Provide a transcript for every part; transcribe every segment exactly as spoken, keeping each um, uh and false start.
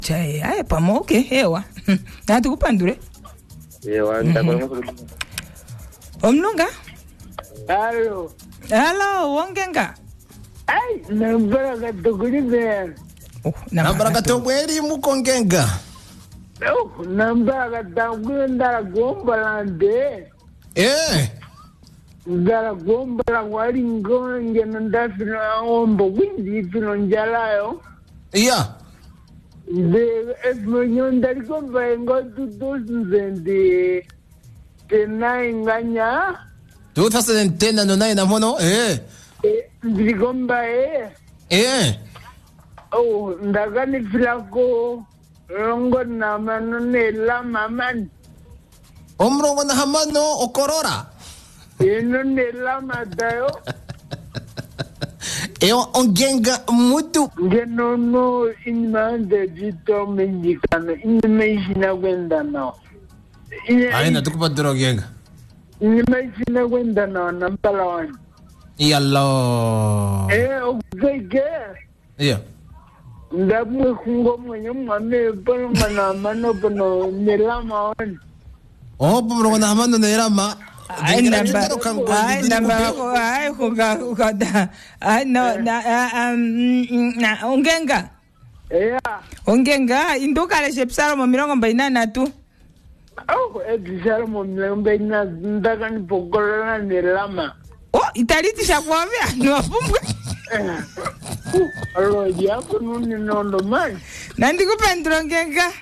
Chai, ay, pamo, okay, hewa. Na tukupandure. Ewa, nitakuwa Omlunga? Hello. Hello, wongenga. Ay, nambara katokuri ben. Oh, nambara katokuri mukongenga. Oh, nambara katokuri ndara gombalande. Eh. Ndara gombala wali ngonge ndafina ombo windi fino njalayo. Yeah. De esmonyo ndari gomba ngo two thousand ten nganya. two thousand ten no nine na mono eh. Eh, ndiri gomba eh. Eh. Oh, ndagani filako rongo na mano ne la maman. Omrongo na hamano okorora. Eno ne la madayo. Eu ongenga mutu. Ngeno no inmande jito mendikano inimaishina kwenda nao. Ai na tukupa duro genga. Inimaishina kwenda nao nampala wani. Yallo. Eh, okeke. Yeah. Ndamwe kungo mwenye mwame pano mana mano pano nelama wani. Oh, pomrongo na hamano nelama. Ay, namba, ay, namba, ay, kuka, kuka, da, ay, no, na, um, na, ongenga. Yeah. Ongenga, induka le shepsaro mo mirongo mbaina na tu. Oh, edisaro mo mirongo mbaina ndaka ni pokora na lama. Oh, italiti shakwambia, no apumbwe. Alo, yako nuni nondo man. Nandi kupendro ongenga.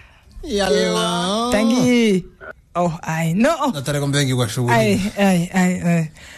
Yalla. Tangi. Oh, ay, no. Natare kombengi kwa shughuli. Ay, ay, ay, ay.